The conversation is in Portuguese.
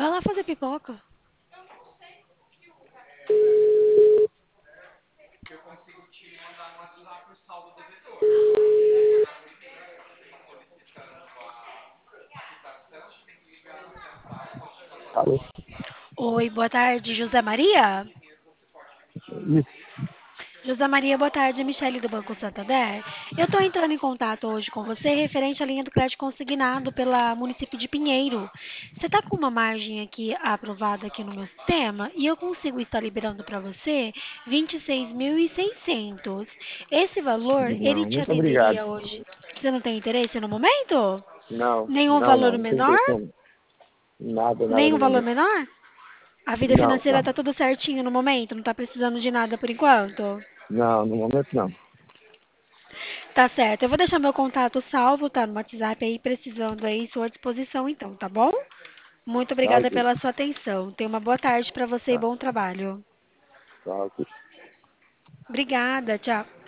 Vai lá fazer pipoca. Alô? Oi, boa tarde, José Maria? Isso. José Maria, boa tarde, Michele do Banco Santander. Eu estou entrando em contato hoje com você referente à linha do crédito consignado pela município de Pinheiro. Você está com uma margem aqui aprovada aqui no meu sistema e eu consigo estar liberando para você 26.600. Esse valor, ele Não, te muito obrigado. atenderia hoje? Você não tem interesse no momento? Não, Nenhum não, valor não. Não tem menor? intenção. Nada, nada Nenhum no valor momento. menor? A vida Não, financeira não. está tudo certinho no momento? Não está precisando de nada por enquanto? Não, no momento não. Tá certo. Eu vou deixar meu contato salvo, tá? No WhatsApp aí, precisando aí, sua disposição então, tá bom? Muito Tá obrigada ok. pela sua atenção. Tenha uma boa tarde para você e Tá, bom trabalho. tá ok. Obrigada, tchau.